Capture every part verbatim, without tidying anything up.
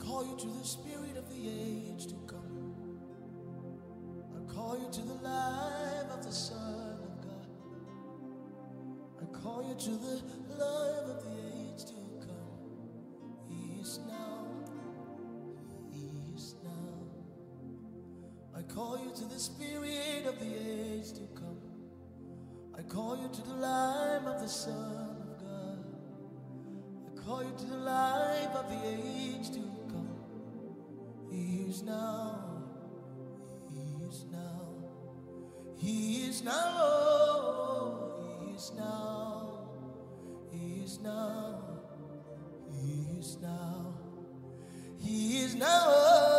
call you to the spirit of the age to come. I call you to the life of the Son of God. I call you to the life of the age to come. He is now. He is now. I call you to the spirit of the age to come. I call you to the life of the Son of God. I call you to the life of the age to come. He is now. He is now. He is now. He is now. He is now. He is now. He is now.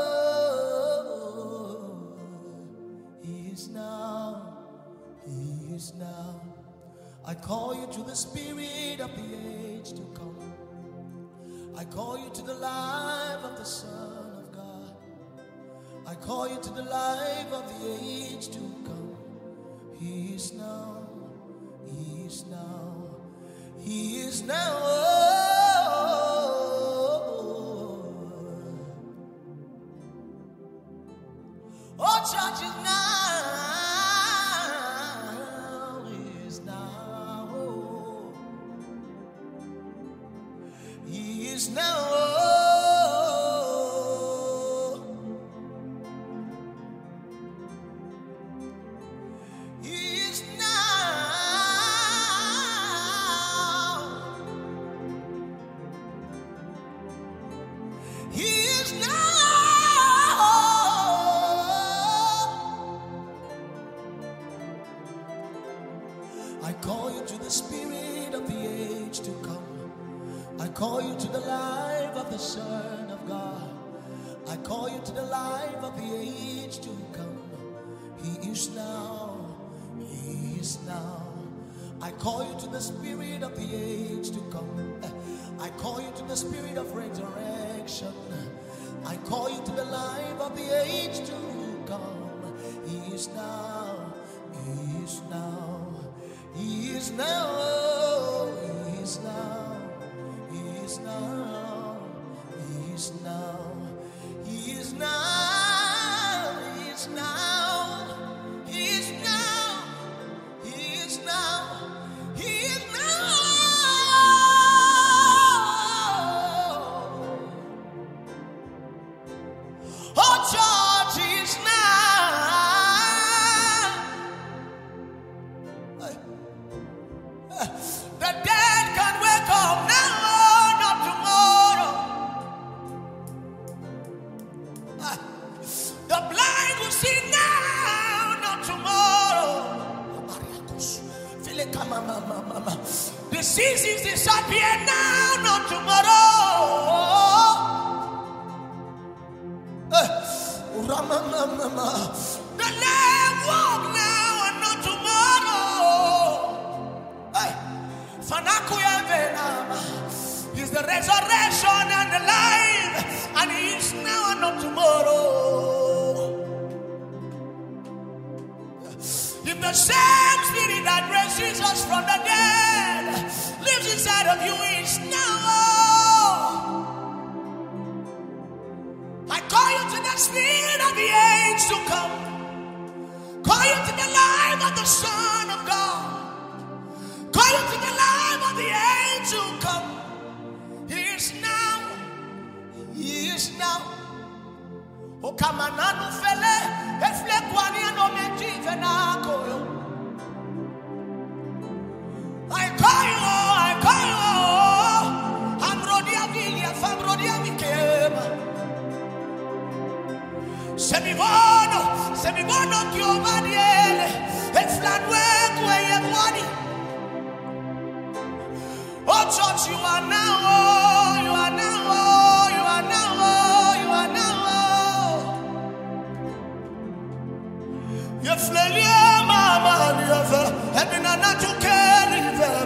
He is now. He is now. I call you to the spirit of the age to come. I call you to the life of the Son of God. I call you to the life of the age to come. He is now. He is now. He is now. Oh, church is now. He is now. He is now. I call you to the spirit of the age to come. I call you to the life of the Son of God. I call you to the life of the age to come. He is now. He is now. I call you to the spirit of the age to come. I call you to the spirit of resurrection. I call you to the life of the age to come. He is now. He is now. He is now. He is now. He is now. He is now. He is now. He is now. He is now. He is now. He is now. Oh, church is now. The dead can wake up now, not tomorrow. The blind will see now, not tomorrow. Diseases disappear now, not tomorrow. The lame walk now and not tomorrow. He's the resurrection and the life, and he is now and not tomorrow. If the same spirit that raised Jesus from the dead lives inside of you, is now. I call you to the spirit of the age to come. Call you to the life of the Son of God. Call you to the life of the age to come. He is now. He is now. O kamananu fele efle kwani no mejive na koyo. I call you, I call you. I'm rodia vilia, fam rodia mikema. Semivono, semivono kiomadiele. Eflanwe kweye mwani. Oh, church, you are now, oh, you are now, oh, you are now, oh, you are now, oh. You flay your mama, you have been a natural care,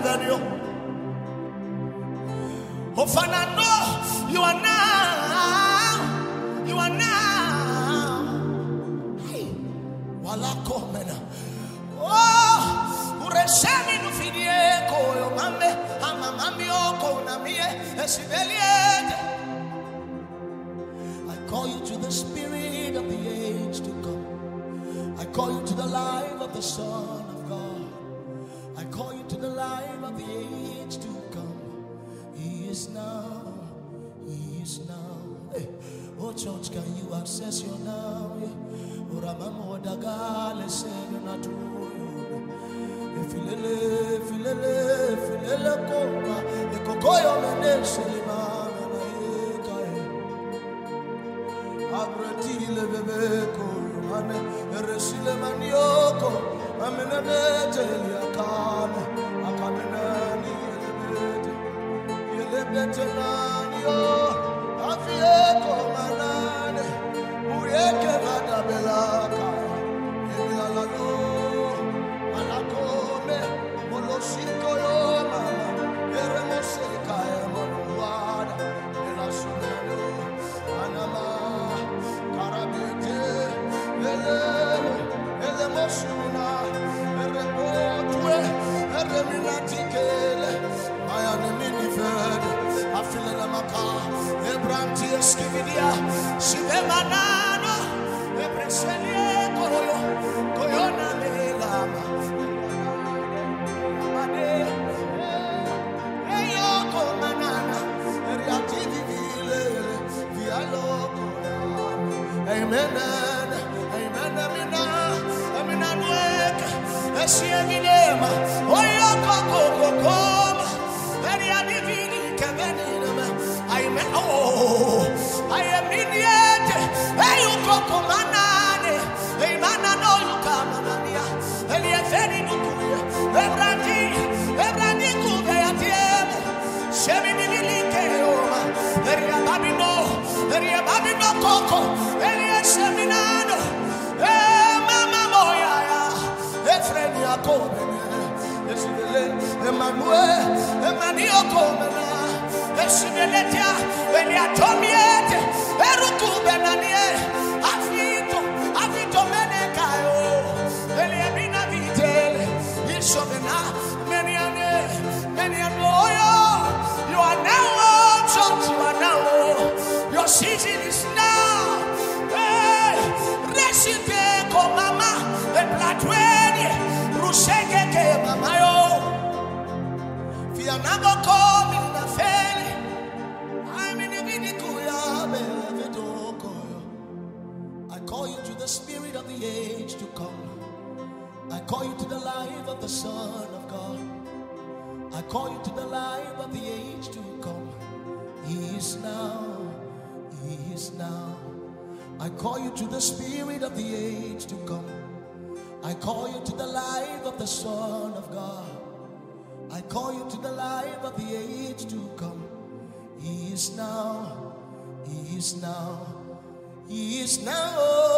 oh, Fanano, you are now, you are now. Hey, wala komena. Oh, Uresemi no fidie koyo mame, ama mami oko na mie, esi the spirit of the age to come. I call you to the life of the Son of God. I call you to the life of the age to come. He is now. He is now. Hey. Oh church, can you access your now? Uramamo dagale sena tu. Filele, filele, filele koka. Ekokoyo mene selimana na ekae. Abretile bebeko. Ame resile manioko. Amene beteli akane. Akane ni elebete. Elebete nani o. Afieko manane. Uyeke vadabelaka. Ebilalalo. Malakome. Molosiko yo mama. Eremoseka emoluada. Elasunano. Anama. Karabete. Ele. Elemosuna. Erebotwe. Ereminatikele. Mayanimini fed. Afilele maka. Ebranti eskividia. Shivemanano. Ebreselie koyo. Koyona melama. Eyo komanana. Eriativi vile. Vialoko. Amen. Amen. Amina. Amina nueke. Esievinema. Oyo koko kokoma. Eriadivini kevenina. Amen. Oh. I am in yet. Eyo koko manane. Emana no yukamania. Eliefeni nukuya. Ebrandi. Ebrandi kuve atiemo. Shemini vilike oma. Eria babino. Eria babino koko. Eria seminano. Eh mama moya ya. Efreni akomene. Esivele. Emmanuel. Emmanuel komena. Esiveletia. Elia tomiete. Eruku benanie. Afito. Afito menekayo. Elia bina vitele. Isovena. Meniane. Meniane oyo. You are now on church. You are now. Your season is now. Hey. Resite komama. Eplatweni. Rusege ke mamayo. Fianago komi na feli. I'm in a vidikuya bevedokoyo. I call you to the spirit of the age to come. I call you to the life of the Son of God. I call you to the life of the age to come. He is now. He is now. I call you to the spirit of the age to come. I call you to the life of the Son of God. I call you to the life of the age to come. He is now. He is now. He is now.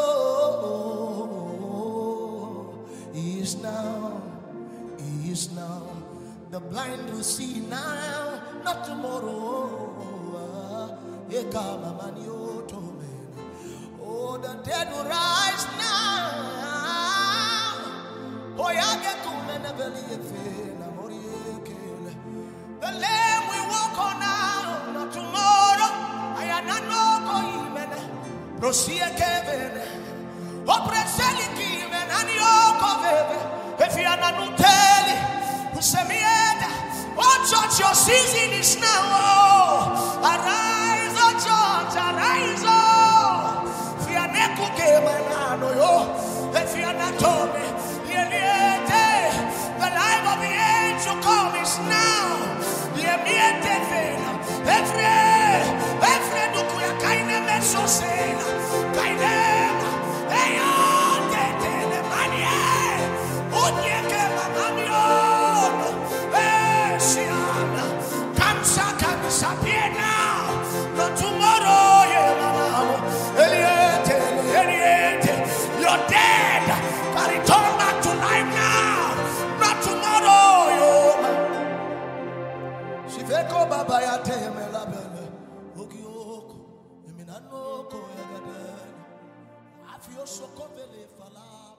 He is now. He is now. The blind will see now, not tomorrow. Oh, the dead will rise now. The lame will walk on now, not tomorrow. I am not no going. Rosia Kevin. Opreseli Kiven and Yoko. If you are not telling, who send me oh, church, your season is now. Arise, oh, church, arise, oh. If you are not cooking, if you are not told me, the life of the age to come is now. Every, every dukuya kaine mesosena, kaine, eyo tete manie, unyeke mamamio, eh siana, kamsa kamsa pie now, not tomorrow, yeah mama, eliete, eliete, you're dead, but return back to life now, not tomorrow, yo. Shiveko baba ya teme la bele, okioko, eminano ko ya gadele, afio soko vele fala.